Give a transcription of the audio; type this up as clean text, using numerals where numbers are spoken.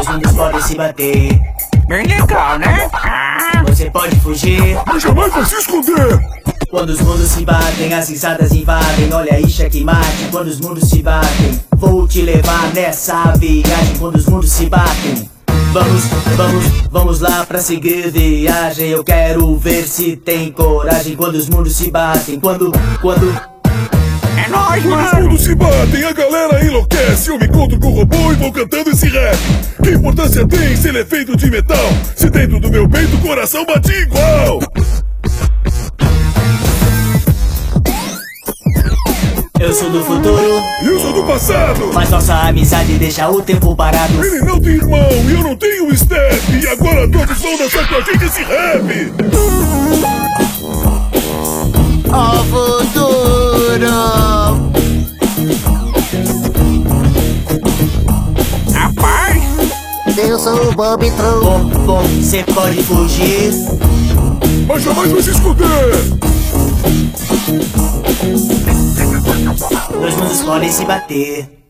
mundos podem se bater. Bem legal, né? Você pode fugir, Mas jamais vai se esconder. quando os mundos se batem, as risadas invadem. Olha aí, checkmate, quando os mundos se batem. Vou te levar nessa viagem, quando os mundos se batem. Vamos lá pra seguir viagem. Eu quero ver se tem coragem quando os mundos se batem. Quando É nóis, Quando os mano. mundos se batem, a galera enlouquece. Eu me encontro com o robô e vou cantando esse rap. Que importância tem se ele é feito de metal? Se dentro do meu peito o coração bate igual. eu sou do futuro, E eu sou do passado. mas nossa amizade deixa o tempo parado. Ele não tem irmão e eu não tenho step. E agora todos vão dançar com a gente esse rap. Ó futuro. Rapaz, Eu sou o Bob True. Bom, cê pode fugir, Mas jamais vai se esconder. dois mundos podem se bater.